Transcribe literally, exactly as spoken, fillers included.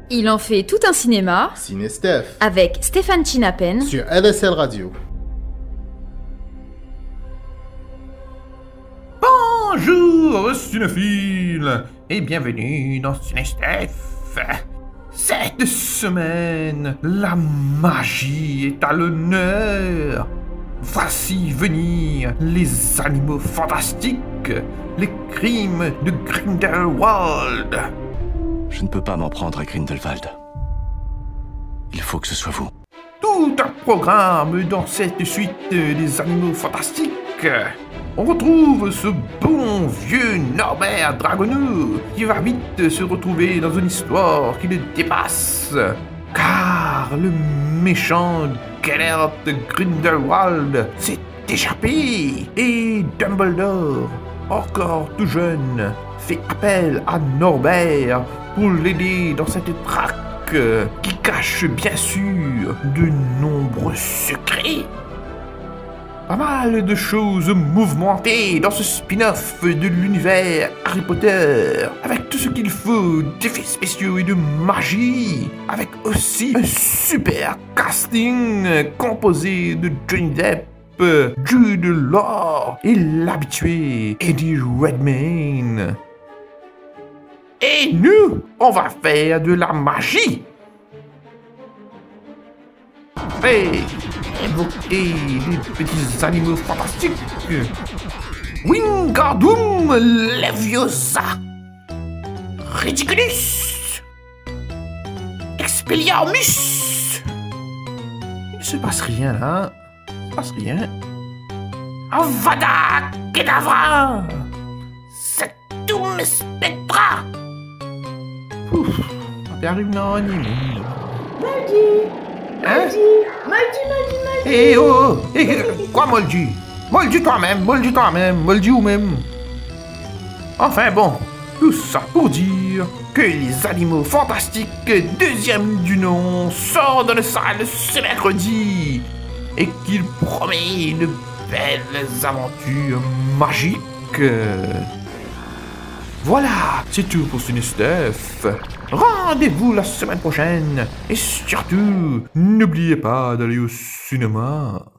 Il en fait tout un cinéma Ciné Steph avec Stéphane Chinapen sur L S L Radio. Bonjour cinéphiles et bienvenue dans Ciné Steph. Cette semaine, la magie est à l'honneur. Voici venir les animaux fantastiques, les crimes de Grindelwald. Je ne peux pas m'en prendre à Grindelwald. Il faut que ce soit vous. Tout un programme dans cette suite des animaux fantastiques. On retrouve ce bon vieux Norbert Dragoneau qui va vite se retrouver dans une histoire qui le dépasse. Car le méchant Gellert Grindelwald s'est échappé et Dumbledore, encore tout jeune, fait appel à Norbert pour l'aider dans cette traque qui cache bien sûr de nombreux secrets. Pas mal de choses mouvementées dans ce spin-off de l'univers Harry Potter, avec tout ce qu'il faut d'effets spéciaux et de magie, avec aussi un super casting composé de Johnny Depp, Jude Law et l'habitué Eddie Redmayne. Et nous, on va faire de la magie. Hey, évoquer les petits animaux fantastiques. Wingardium Leviosa, Ridiculus, Expelliarmus. Il ne se passe rien là. Il ne se passe rien. Avada Kedavra, Satum Spectra. Ouf, on arrive dans l'anime. Hein? Moldy, Moldy, Moldy, Moldy. Eh oh, eh, quoi Moldy? Moldy toi-même, Moldy toi-même, Moldy ou même. Enfin bon, tout ça pour dire que les animaux fantastiques, deuxième du nom, sort dans la salle ce mercredi et qu'il promet de belles aventures magiques. Voilà, c'est tout pour Ciné Steph. Rendez-vous la semaine prochaine. Et surtout, n'oubliez pas d'aller au cinéma.